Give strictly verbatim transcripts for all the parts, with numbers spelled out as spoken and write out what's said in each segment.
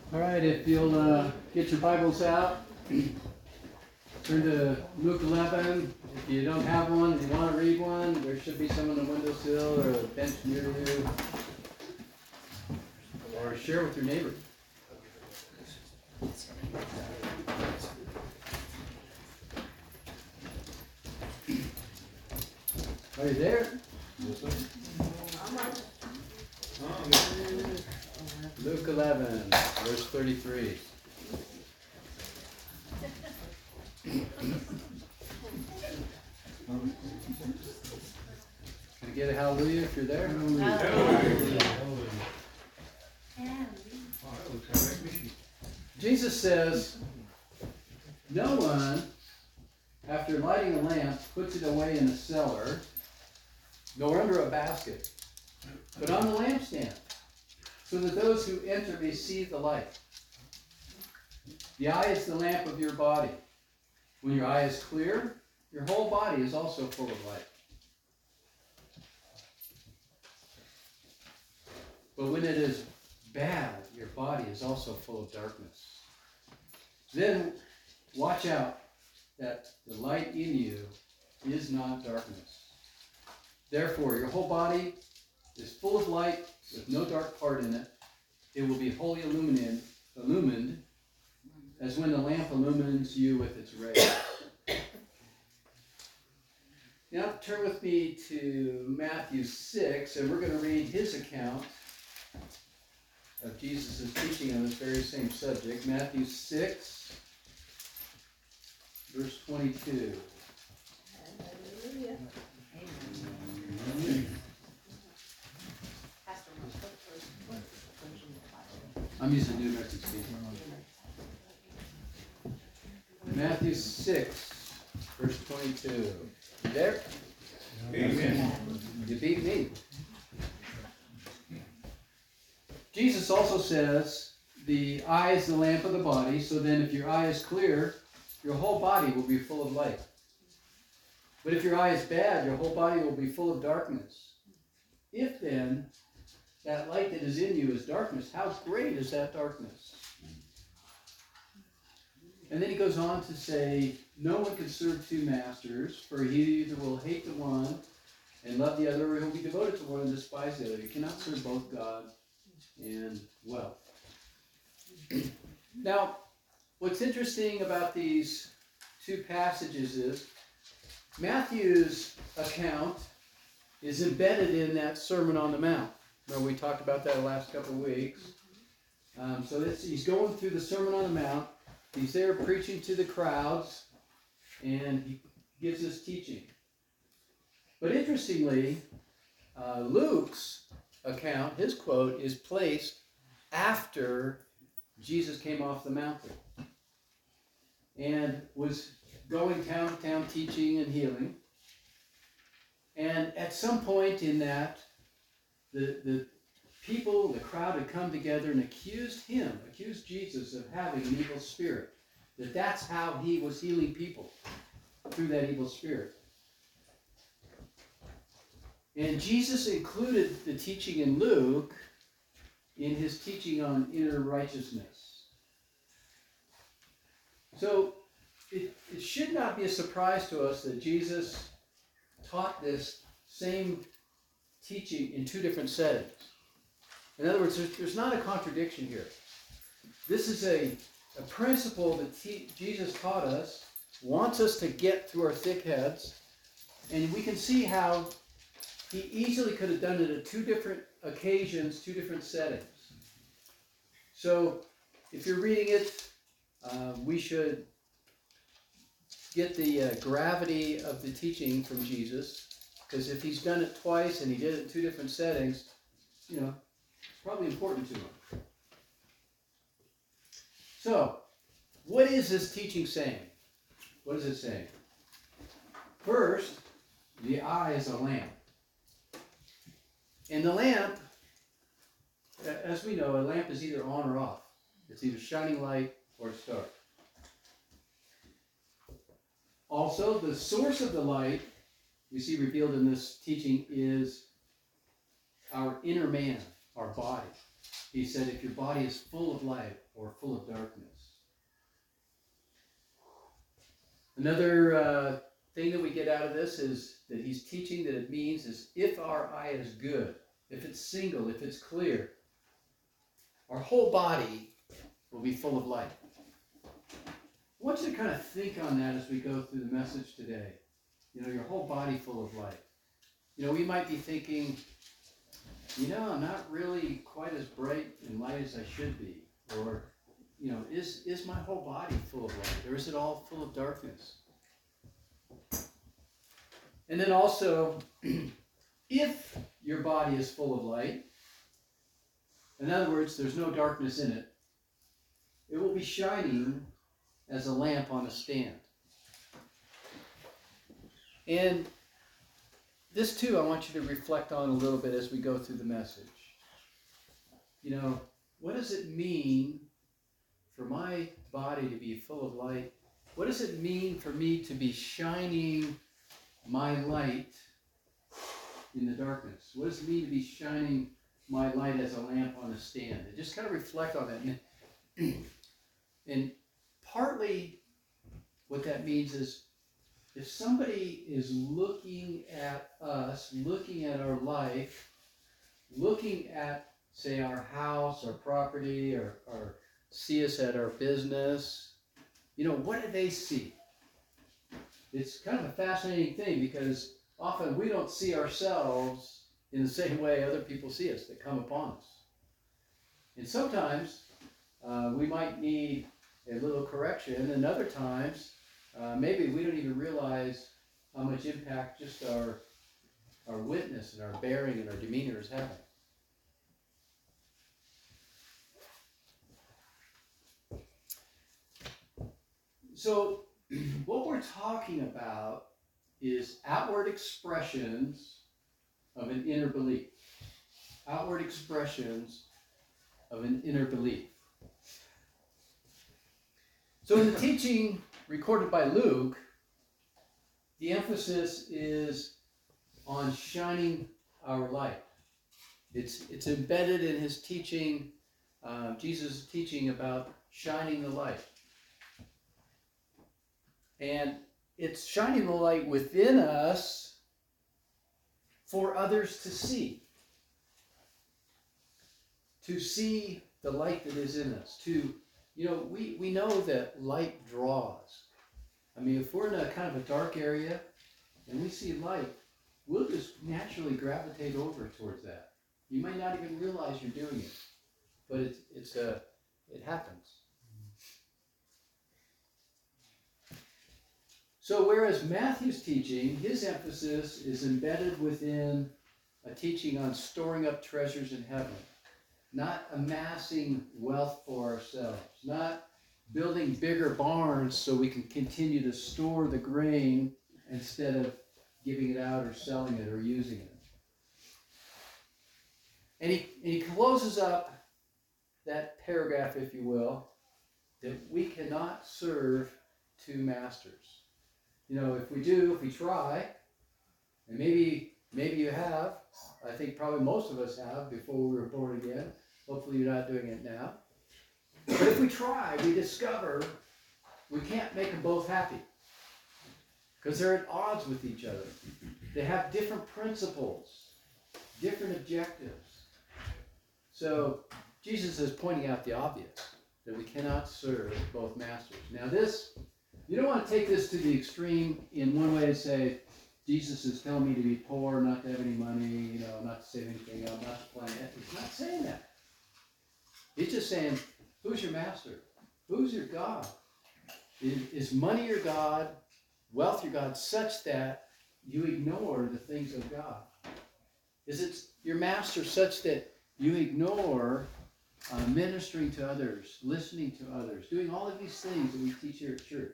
All right, if you'll uh, get your Bibles out, turn to Luke eleven. If you don't have one and you want to read one, there should be some on the windowsill or a bench near you. Or share with your neighbor. Are you there? Luke eleven, verse thirty-three. Can I get a hallelujah if you're there? Hallelujah. Jesus says, no one, after lighting a lamp, puts it away in a cellar, nor under a basket, but on the lampstand, so that those who enter may see the light. The eye is the lamp of your body. When your eye is clear, your whole body is also full of light. But when it is bad, your body is also full of darkness. Then watch out that the light in you is not darkness. Therefore, your whole body is full of light with no dark part in it. It will be wholly illuminated, illumined, as when the lamp illumines you with its rays. Now turn with me to Matthew six, and we're going to read his account of Jesus' teaching on this very same subject. Matthew six, verse twenty-two. Hallelujah. Amen. I'm using New American Standard. Matthew six, verse twenty-two. You there? Amen. You beat me. Jesus also says, the eye is the lamp of the body, so then if your eye is clear, your whole body will be full of light. But if your eye is bad, your whole body will be full of darkness. If then that light that is in you is darkness, how great is that darkness? And then he goes on to say, no one can serve two masters, for he either will hate the one and love the other, or he'll be devoted to one and despise the other. You cannot serve both God and wealth. Now, what's interesting about these two passages is Matthew's account is embedded in that Sermon on the Mount. Remember, we talked about that the last couple of weeks. Um, so this, he's going through the Sermon on the Mount. He's there preaching to the crowds, and he gives his teaching. But interestingly, uh, Luke's account, his quote, is placed after Jesus came off the mountain and was going town to town teaching and healing. And at some point in that, the, the people, the crowd had come together and accused him, accused Jesus of having an evil spirit. That that's how he was healing people, through that evil spirit. And Jesus included the teaching in Luke in his teaching on inner righteousness. So it, it should not be a surprise to us that Jesus taught this same teaching in two different settings. In other words, there's, there's not a contradiction here. This is a, a principle that te- Jesus taught us, wants us to get through our thick heads, and we can see how he easily could have done it at two different occasions, two different settings. So if you're reading it, uh, we should get the uh, gravity of the teaching from Jesus, because if he's done it twice and he did it in two different settings, you know, it's probably important to him. So, what is this teaching saying? What is it saying? First, the eye is a lamp. And the lamp, as we know, a lamp is either on or off. It's either shining light or it's dark. Also, the source of the light we see revealed in this teaching is our inner man, our body. he said, if your body is full of light or full of darkness. Another uh, thing that we get out of this is that he's teaching that it means is if our eye is good, if it's single, if it's clear, our whole body will be full of light. I want you to kind of think on that as we go through the message today. You know, your whole body full of light. You know, we might be thinking, you know, I'm not really quite as bright and light as I should be. Or, you know, is, is my whole body full of light? Or is it all full of darkness? And then also, if your body is full of light, in other words, there's no darkness in it, it will be shining as a lamp on a stand. And this too, I want you to reflect on a little bit as we go through the message. You know, what does it mean for my body to be full of light? What does it mean for me to be shining my light in the darkness? What does it mean to be shining my light as a lamp on a stand? And just kind of reflect on that. And, and partly what that means is if somebody is looking at us, looking at our life, looking at, say, our house, our property, or, or see us at our business, you know, what do they see? It's kind of a fascinating thing because often we don't see ourselves in the same way other people see us that come upon us. And sometimes uh, we might need a little correction, and other times uh, maybe we don't even realize how much impact just our, our witness and our bearing and our demeanor is having. So what we're talking about is outward expressions of an inner belief. Outward expressions of an inner belief. So in the teaching recorded by Luke, the emphasis is on shining our light. It's, it's embedded in his teaching, uh, Jesus' teaching about shining the light. And it's shining the light within us for others to see. To see the light that is in us. To, you know, we, we know that light draws. I mean, if we're in a kind of a dark area and we see light, we'll just naturally gravitate over towards that. You might not even realize you're doing it, but it's, it's a, it happens. So whereas Matthew's teaching, his emphasis is embedded within a teaching on storing up treasures in heaven, not amassing wealth for ourselves, not building bigger barns so we can continue to store the grain instead of giving it out or selling it or using it. And he, and he closes up that paragraph, if you will, that we cannot serve two masters. You know, if we do, if we try, and maybe maybe you have, I think probably most of us have before we were born again. Hopefully you're not doing it now. But if we try, we discover we can't make them both happy. Because they're at odds with each other. They have different principles, different objectives. So Jesus is pointing out the obvious, that we cannot serve both masters. Now this, you don't want to take this to the extreme in one way and say, Jesus is telling me to be poor, not to have any money, you know, not to save anything, I'm not to plan it. He's not saying that. He's just saying, who's your master? Who's your God? Is, is money your God, wealth your God, such that you ignore the things of God? Is it your master such that you ignore uh, ministering to others, listening to others, doing all of these things that we teach here at church?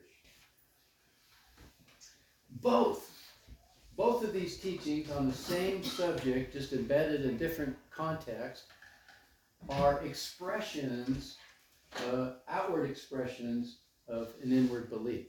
Both, both of these teachings on the same subject, just embedded in different contexts, are expressions, uh, outward expressions of an inward belief.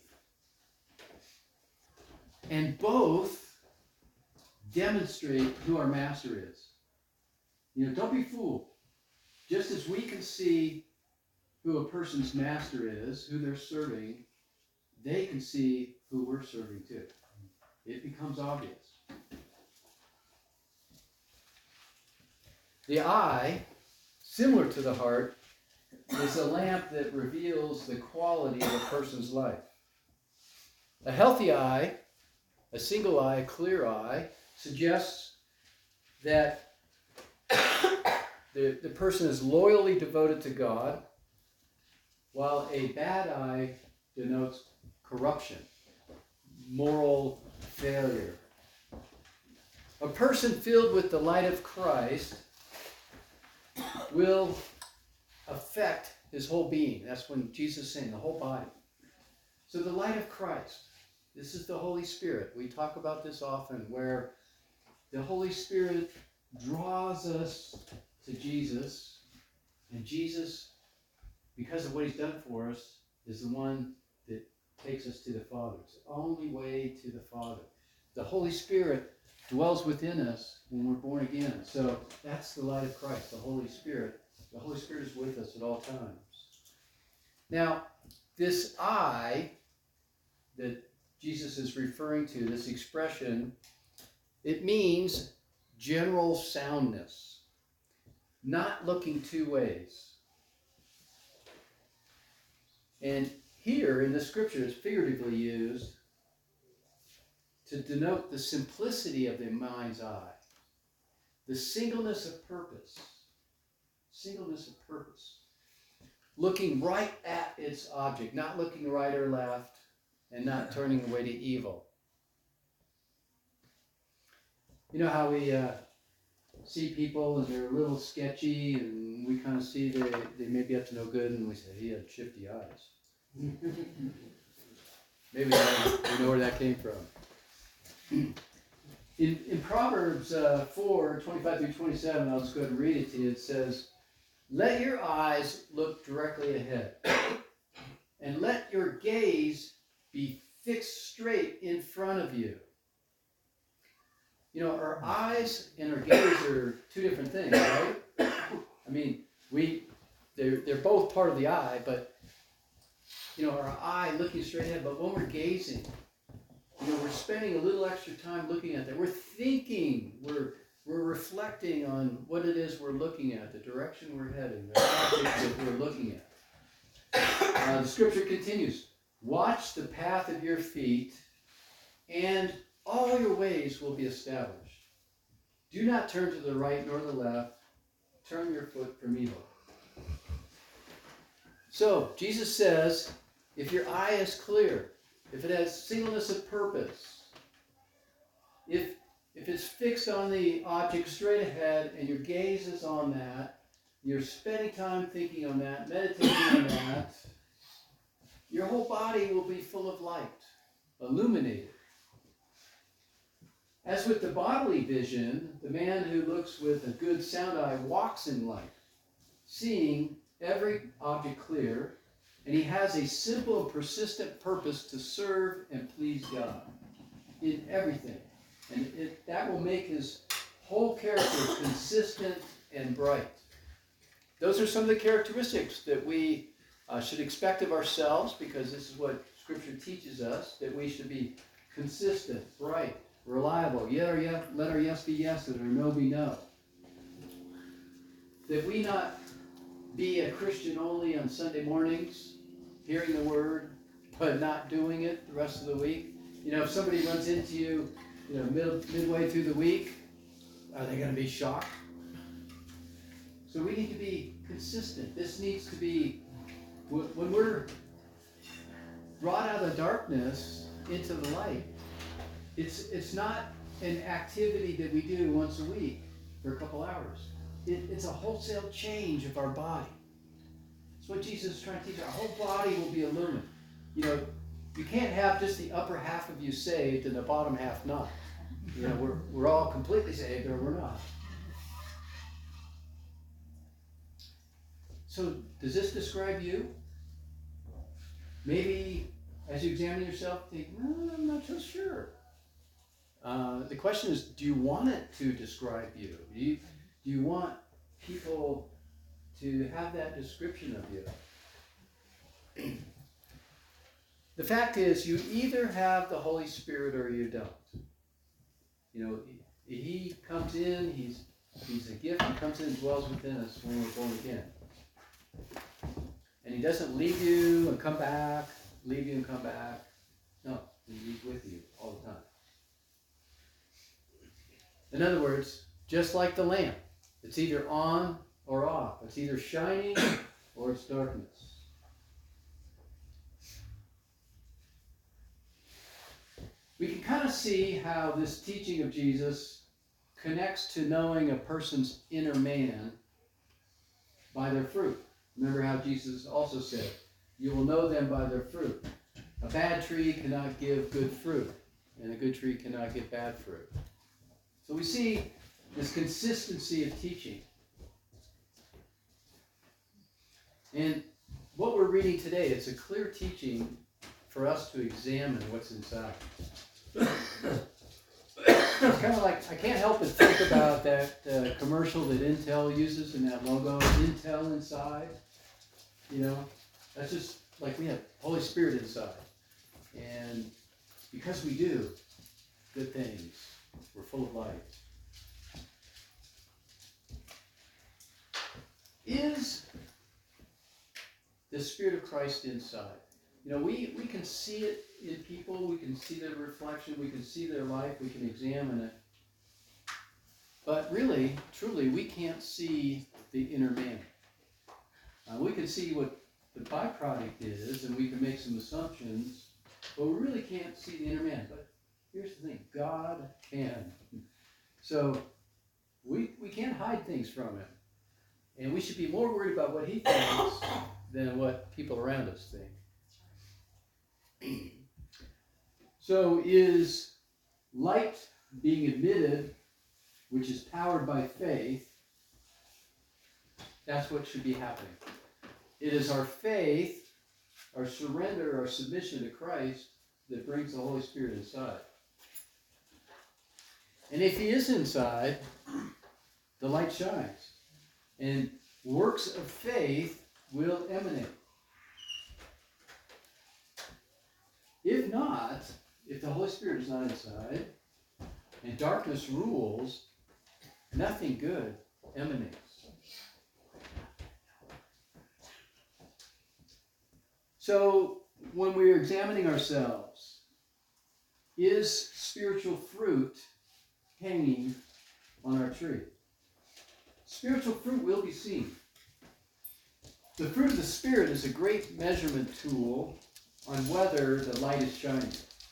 And both demonstrate who our master is. You know, don't be fooled. just as we can see who a person's master is, who they're serving, they can see who we're serving too. It becomes obvious. The eye, similar to the heart, is a lamp that reveals the quality of a person's life. A healthy eye, a single eye, a clear eye, suggests that the, the person is loyally devoted to God, while a bad eye denotes corruption, moral failure. A person filled with the light of Christ will affect his whole being. That's when Jesus is saying the whole body. So the light of Christ, this is the Holy Spirit. We talk about this often, where the Holy Spirit draws us to Jesus, and Jesus, because of what he's done for us, is the one that takes us to the Father. It's the only way to the Father. The Holy Spirit dwells within us when we're born again. So that's the light of Christ, the Holy Spirit. The Holy Spirit is with us at all times. Now, this eye that Jesus is referring to, this expression, it means general soundness, not looking two ways. And here in the scripture, it's figuratively used to denote the simplicity of the mind's eye, the singleness of purpose, singleness of purpose, looking right at its object, not looking right or left, and not turning away to evil. You know how we uh, see people and they're a little sketchy, and we kind of see they, they may be up to no good, and we say, he had shifty eyes. Maybe we know where that came from. In, in Proverbs uh, four, twenty-five through twenty-seven, I'll just go ahead and read it to you. It says, let your eyes look directly ahead, and let your gaze be fixed straight in front of you. You know, our eyes and our gaze are two different things, right? I mean, we they're, they're both part of the eye, but, you know, our eye looking straight ahead, but when we're gazing, you know, we're spending a little extra time looking at that. We're thinking, we're we're reflecting on what it is we're looking at, the direction we're heading, the object that we're looking at. Uh, the scripture continues, watch the path of your feet, and all your ways will be established. Do not turn to the right nor the left. Turn your foot from evil. So, Jesus says, if your eye is clear, if it has singleness of purpose, if, if it's fixed on the object straight ahead and your gaze is on that, you're spending time thinking on that, meditating on that, your whole body will be full of light, illuminated. As with the bodily vision, the man who looks with a good sound eye walks in light, seeing every object clear, and he has a simple and persistent purpose to serve and please God in everything. And it, that will make his whole character consistent and bright. Those are some of the characteristics that we uh, should expect of ourselves, because this is what Scripture teaches us, that we should be consistent, bright, reliable. Yet our yes, let our yes be yes and our no be no. That we not be a Christian only on Sunday mornings, hearing the word, but not doing it the rest of the week. You know, if somebody runs into you, you know, mid, midway through the week, are they going to be shocked? So we need to be consistent. This needs to be, when we're brought out of the darkness into the light, it's it's not an activity that we do once a week for a couple hours. It, it's a wholesale change of our body. That's what Jesus is trying to teach. Our whole body will be illumined. You know, you can't have just the upper half of you saved and the bottom half not. You know, we're we're all completely saved or we're not. So does this describe you? Maybe as you examine yourself, think, well, I'm not so sure. Uh, the question is, do you want it to describe you? Do you, do you want people to have that description of you. The fact is, you either have the Holy Spirit or you don't. You know, he, he comes in, he's he's a gift, he comes in and dwells within us when we're born again. And he doesn't leave you and come back, leave you and come back. No, he's with you all the time. In other words, just like the lamp, it's either on or off. It's either shining or it's darkness. We can kind of see how this teaching of Jesus connects to knowing a person's inner man by their fruit. Remember how Jesus also said, you will know them by their fruit. A bad tree cannot give good fruit, and a good tree cannot give bad fruit. So we see this consistency of teaching. And what we're reading today, it's a clear teaching for us to examine what's inside. It's kind of like, I can't help but think about that uh, commercial that Intel uses and that logo, Intel inside. You know, that's just like we have Holy Spirit inside. And because we do good things, we're full of light. Is the Spirit of Christ inside? You know, we, we can see it in people, we can see their reflection, we can see their life, we can examine it. But really, truly, we can't see the inner man. Uh, we can see what the byproduct is, and we can make some assumptions, but we really can't see the inner man. But here's the thing, God can. So we, we can't hide things from him. And we should be more worried about what he thinks than what people around us think. So is light being admitted, which is powered by faith, that's what should be happening. It is our faith, our surrender, our submission to Christ that brings the Holy Spirit inside. And if he is inside, the light shines. And works of faith will emanate. If not, if the Holy Spirit is not inside, and darkness rules, nothing good emanates. So, when we're examining ourselves, is spiritual fruit hanging on our tree? Spiritual fruit will be seen. The fruit of the Spirit is a great measurement tool on whether the light is shining.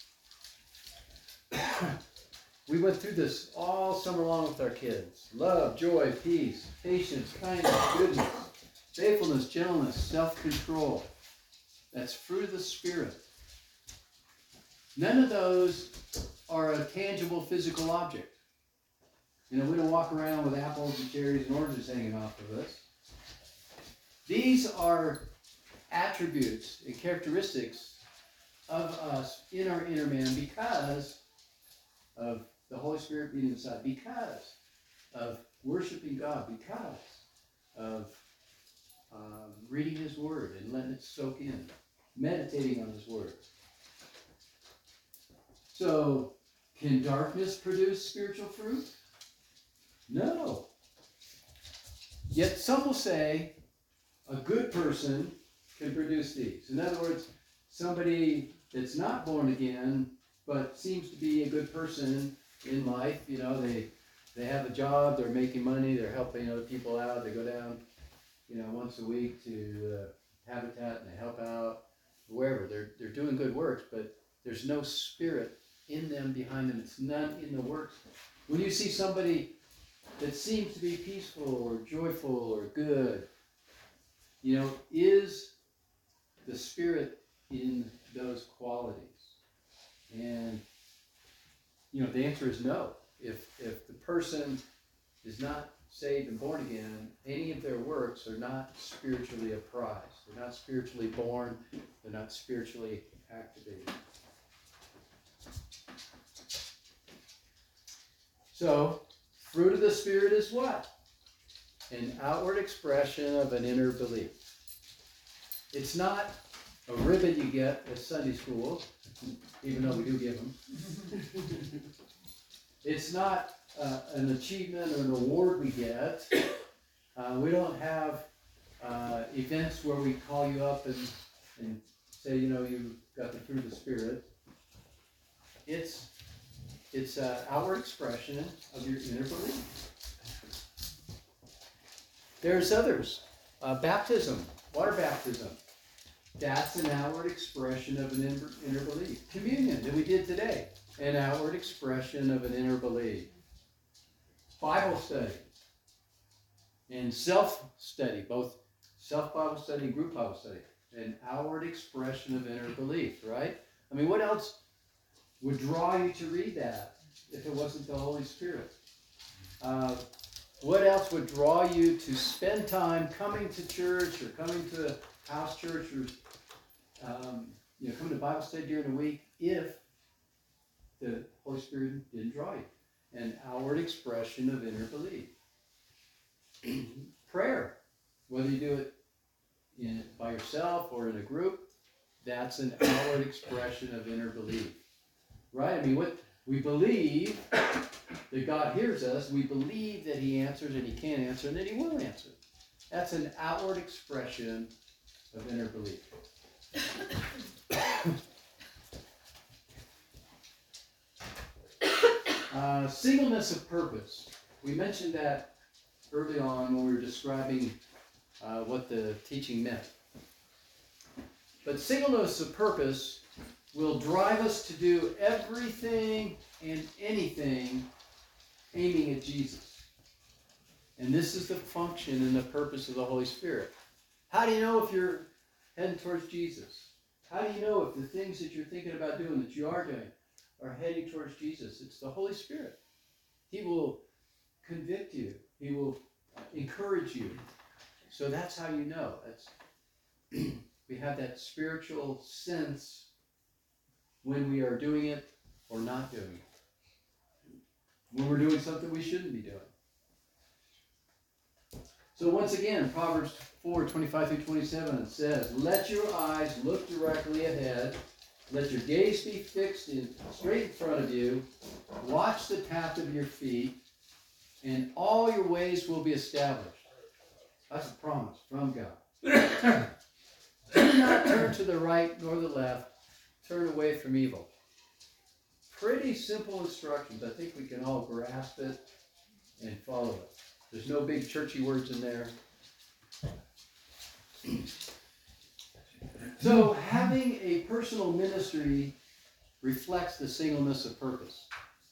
We went through this all summer long with our kids. Love, joy, peace, patience, kindness, goodness, faithfulness, gentleness, self-control. That's fruit of the Spirit. None of those are a tangible physical object. You know, we don't walk around with apples and cherries and oranges hanging off of us. These are attributes and characteristics of us in our inner man because of the Holy Spirit being inside, because of worshiping God, because of um, reading His Word and letting it soak in, meditating on His Word. So, can darkness produce spiritual fruit? No. Yet some will say a good person can produce these. In other words, somebody that's not born again but seems to be a good person in life. You know, they they have a job, they're making money, they're helping other people out. They go down, you know, once a week to uh, Habitat and they help out wherever. They're they're doing good works, but there's no spirit in them, behind them. It's none in the works. When you see somebody that seems to be peaceful or joyful or good, you know, is the Spirit in those qualities? And, you know, the answer is no. If if the person is not saved and born again, any of their works are not spiritually apprised. They're not spiritually born. They're not spiritually activated. So, fruit of the Spirit is what? an outward expression of an inner belief. It's not a ribbon you get at Sunday school, even though we do give them. It's not uh, an achievement or an award we get. Uh, we don't have uh, events where we call you up and, and say, you know, you got the fruit of the Spirit. It's it's an outward expression of your inner belief. There's others. Uh, baptism, water baptism. That's an outward expression of an inner, inner belief. Communion that we did today, an outward expression of an inner belief. Bible study and self-study, both self-Bible study and group Bible study, an outward expression of inner belief, right? I mean, what else would draw you to read that if it wasn't the Holy Spirit? Uh, what else would draw you to spend time coming to church or coming to a house church or um, you know, coming to Bible study during the week if the Holy Spirit didn't draw you? An outward expression of inner belief. Prayer, whether you do it in, by yourself or in a group, that's an outward expression of inner belief. Right? I mean, what we believe that God hears us, we believe that He answers and He can answer and that He will answer. That's an outward expression of inner belief. Uh, singleness of purpose. We mentioned that early on when we were describing uh, what the teaching meant. But singleness of purpose will drive us to do everything and anything aiming at Jesus. And this is the function and the purpose of the Holy Spirit. How do you know if you're heading towards Jesus? How do you know if the things that you're thinking about doing, that you are doing, are heading towards Jesus? It's the Holy Spirit. He will convict you. He will encourage you. So that's how you know. That's we have that spiritual sense when we are doing it or not doing it. When we're doing something we shouldn't be doing. So once again, Proverbs four, twenty-five through twenty-seven says, "Let your eyes look directly ahead. Let your gaze be fixed in, straight in front of you. Watch the path of your feet, and all your ways will be established." That's a promise from God. "Do not turn to the right nor the left. Turn away from evil." Pretty simple instructions. I think we can all grasp it and follow it. There's no big churchy words in there. So having a personal ministry reflects the singleness of purpose.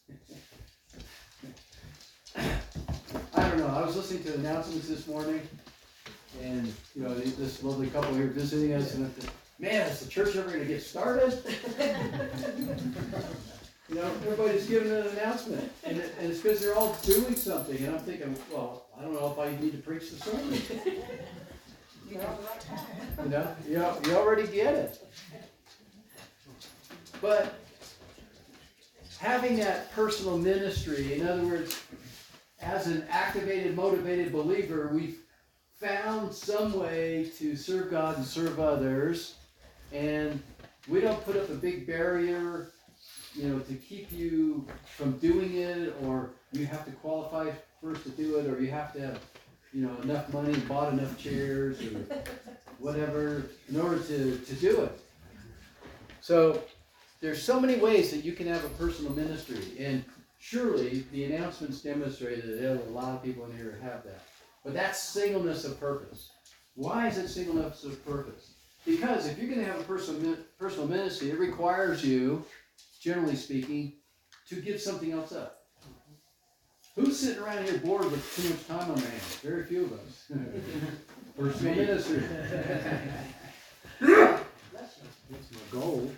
I don't know. I was listening to announcements this morning, and you know, this lovely couple here visiting us, and I thought, man, is the church ever going to get started? You know, everybody's giving an announcement, and, it, and it's because they're all doing something, and I'm thinking, well, I don't know if I need to preach the sermon. You know, you, know you, you already get it. But having that personal ministry, in other words, as an activated, motivated believer, we've found some way to serve God and serve others, and we don't put up a big barrier, you know, to keep you from doing it, or you have to qualify first to do it, or you have to have, you know, enough money, bought enough chairs, or whatever, in order to, to do it. So there's so many ways that you can have a personal ministry, and surely the announcements demonstrated that there are a lot of people in here who have that. But that's singleness of purpose. Why is it singleness of purpose? Because if you're going to have a personal personal ministry, it requires you, generally speaking, to give something else up. Who's sitting around here bored with too much time on their hands? Very few of us. Personal ministry. That's my goal.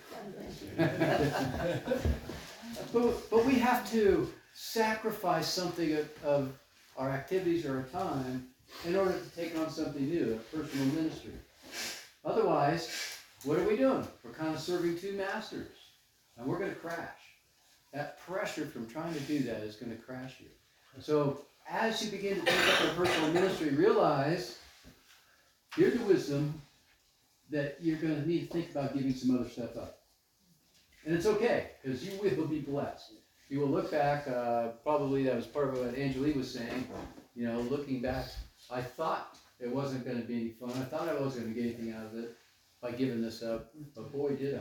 but, but we have to sacrifice something of, of our activities or our time in order to take on something new, a personal ministry. Otherwise, what are we doing? We're kind of serving two masters, and we're going to crash. That pressure from trying to do that is going to crash you. So as you begin to take up a personal ministry, realize, hear the wisdom, that you're going to need to think about giving some other stuff up. And it's okay, because you will be blessed. You will look back, uh, probably that was part of what Angelique was saying, you know, looking back, I thought it wasn't going to be any fun. I thought I wasn't going to get anything out of it by giving this up, but boy, did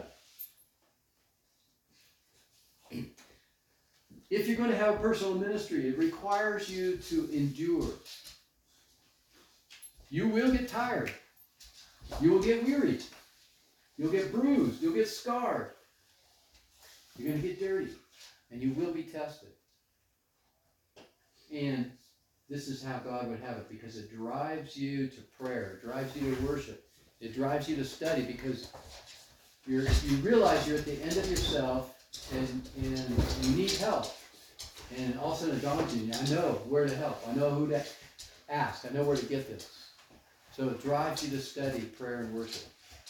I. If you're going to have a personal ministry, it requires you to endure. You will get tired. You will get weary. You'll get bruised. You'll get scarred. You're going to get dirty. And you will be tested. And this is how God would have it, because it drives you to prayer. It drives you to worship. It drives you to study, because you're, you realize you're at the end of yourself and, and you need help. And all of a sudden it dawns on you, I know where to help. I know who to ask. I know where to get this. So it drives you to study prayer and worship.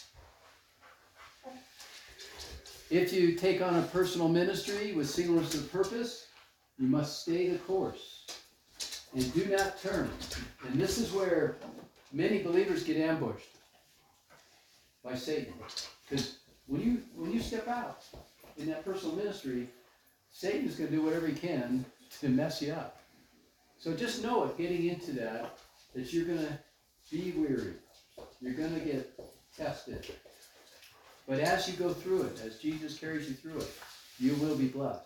If you take on a personal ministry with singleness of purpose, you must stay the course and do not turn. And this is where many believers get ambushed by Satan. Because when you when you step out in that personal ministry, Satan is going to do whatever he can to mess you up. So just know it, getting into that, that you're going to be weary. You're going to get tested. But as you go through it, as Jesus carries you through it, you will be blessed.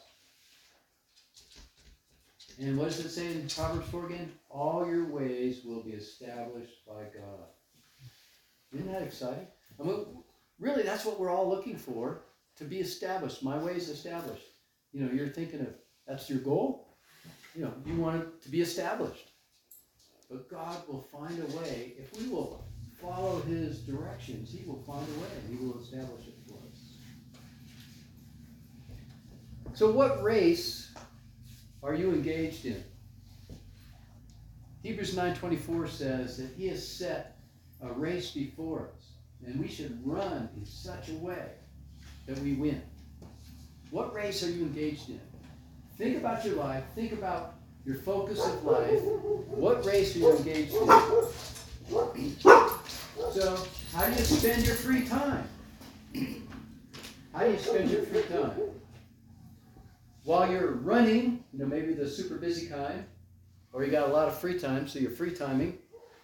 And what does it say in Proverbs four again? All your ways will be established by God. Isn't that exciting? I mean, really, that's what we're all looking for, to be established. My way is established. You know, you're thinking of, that's your goal? You know, you want it to be established. But God will find a way. If we will follow his directions, he will find a way. He will establish it for us. So what race are you engaged in? Hebrews nine twenty-four says that he has set a race before us, and we should run in such a way that we win. What race are you engaged in? Think about your life. Think about your focus of life. What race are you engaged in? So, how do you spend your free time? How do you spend your free time? While you're running, you know, maybe the super busy kind, or you got a lot of free time, so you're free timing.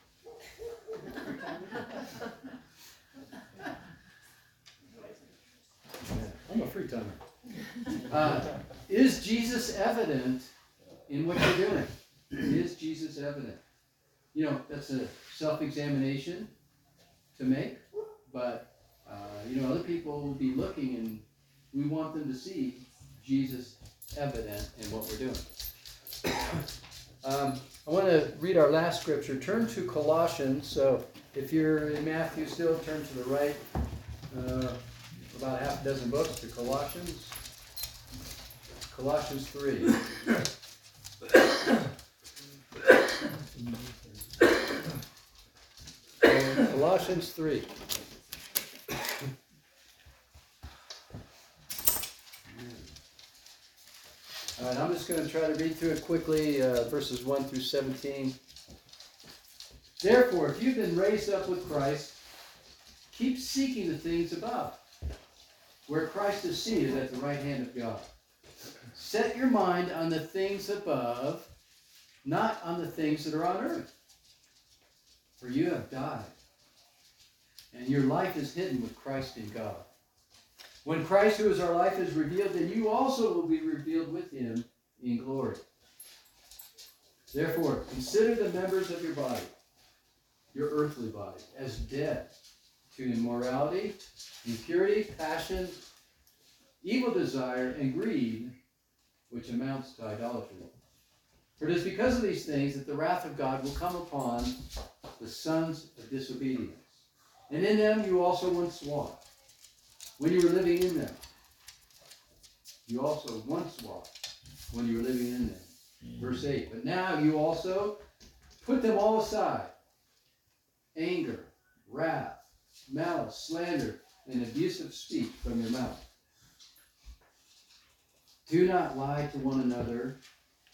I'm a free timer. Uh, is Jesus evident in what you're doing? Is Jesus evident? You know, that's a self-examination to make, but, uh, you know, other people will be looking, and we want them to see Jesus evident in what we're doing. um, I want to read our last scripture. Turn to Colossians. So if you're in Matthew still, turn to the right. Uh, about half a dozen books to Colossians. Colossians three. So, Colossians three. All right, I'm just going to try to read through it quickly, uh, verses one through seventeen. Therefore, if you've been raised up with Christ, keep seeking the things above, where Christ is seated at the right hand of God. Set your mind on the things above, not on the things that are on earth. For you have died, and your life is hidden with Christ in God. When Christ, who is our life, is revealed, then you also will be revealed with him in glory. Therefore, consider the members of your body, your earthly body, as dead to immorality, impurity, passion, evil desire, and greed, which amounts to idolatry. For it is because of these things that the wrath of God will come upon the sons of disobedience. And in them you also once walked, when you were living in them. You also once walked, when you were living in them. Verse eight, but now you also put them all aside. Anger, wrath, malice, slander, and abusive speech from your mouth. Do not lie to one another,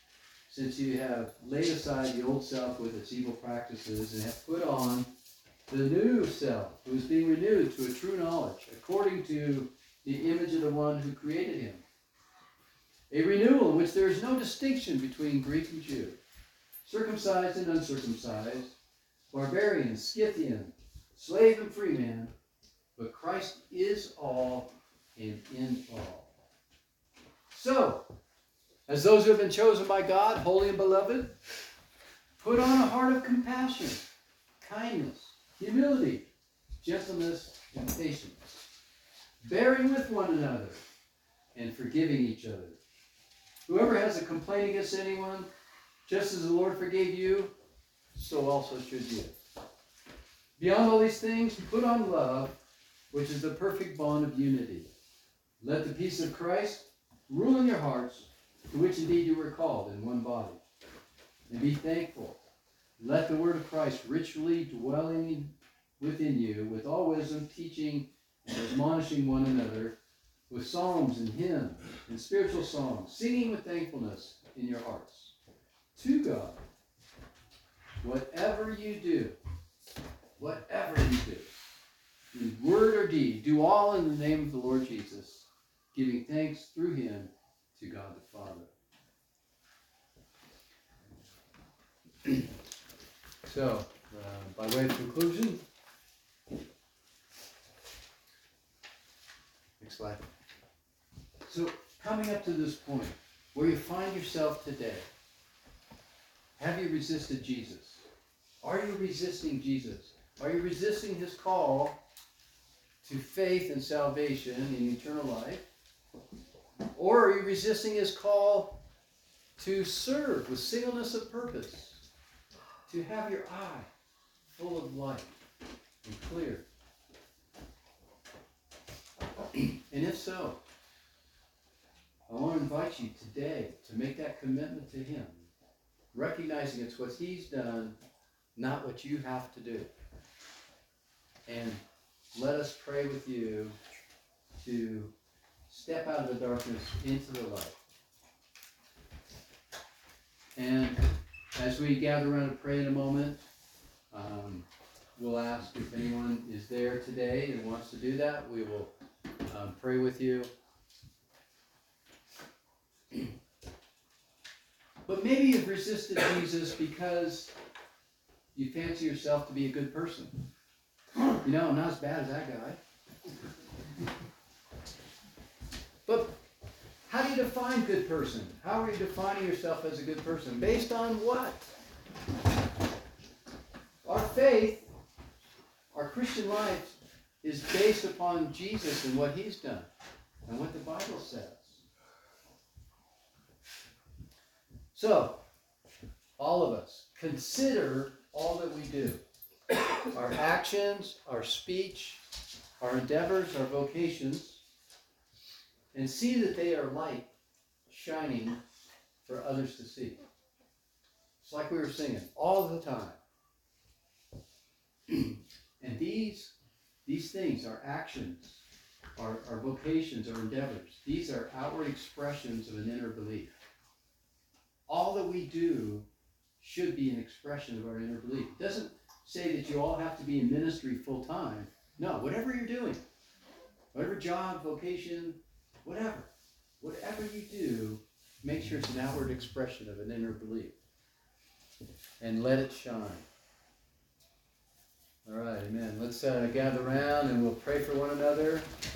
since you have laid aside the old self with its evil practices and have put on the new self, who is being renewed to a true knowledge, according to the image of the one who created him. A renewal in which there is no distinction between Greek and Jew, circumcised and uncircumcised, barbarian, Scythian, slave and free man, but Christ is all and in all. So, as those who have been chosen by God, holy and beloved, put on a heart of compassion, kindness, humility, gentleness, and patience, bearing with one another and forgiving each other. Whoever has a complaint against anyone, just as the Lord forgave you, so also should you. Beyond all these things, put on love, which is the perfect bond of unity. Let the peace of Christ rule in your hearts, to which indeed you were called in one body. And be thankful. Let the word of Christ richly dwelling within you, with all wisdom, teaching and admonishing one another, with psalms and hymns and spiritual songs, singing with thankfulness in your hearts to God. Whatever you do, whatever you do, in word or deed, do all in the name of the Lord Jesus, giving thanks through him to God the Father. So, uh, by way of conclusion, next slide. So, coming up to this point, where you find yourself today, have you resisted Jesus? Are you resisting Jesus? Are you resisting his call to faith and salvation in eternal life? Or are you resisting his call to serve with singleness of purpose, to have your eye full of light and clear? And if so, I want to invite you today to make that commitment to him, recognizing it's what he's done, not what you have to do. And let us pray with you to step out of the darkness into the light. And as we gather around and pray in a moment, um, we'll ask if anyone is there today and wants to do that. We will um, pray with you. But maybe you've resisted Jesus because you fancy yourself to be a good person. You know, I'm not as bad as that guy. But how do you define good person? How are you defining yourself as a good person? Based on what? Our faith, our Christian life, is based upon Jesus and what he's done and what the Bible says. So, all of us, consider all that we do. Our actions, our speech, our endeavors, our vocations, and see that they are light shining for others to see. It's like we were singing, all the time. And these, these things, our actions, our, our vocations, our endeavors, these are outward expressions of an inner belief. All that we do should be an expression of our inner belief. It doesn't say that you all have to be in ministry full time. No, whatever you're doing, whatever job, vocation, whatever, whatever you do, make sure it's an outward expression of an inner belief. And let it shine. All right, amen. Let's uh, gather around and we'll pray for one another.